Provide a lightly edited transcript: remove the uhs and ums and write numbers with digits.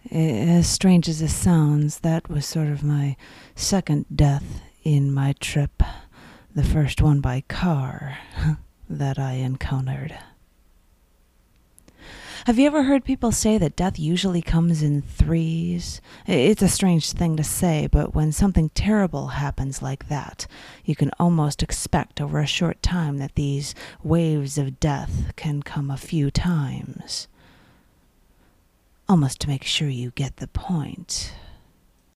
As strange as this sounds, that was sort of my second death in my trip. The first one by car that I encountered. Have you ever heard people say that death usually comes in threes? It's a strange thing to say, but when something terrible happens like that, you can almost expect over a short time that these waves of death can come a few times. Almost to make sure you get the point.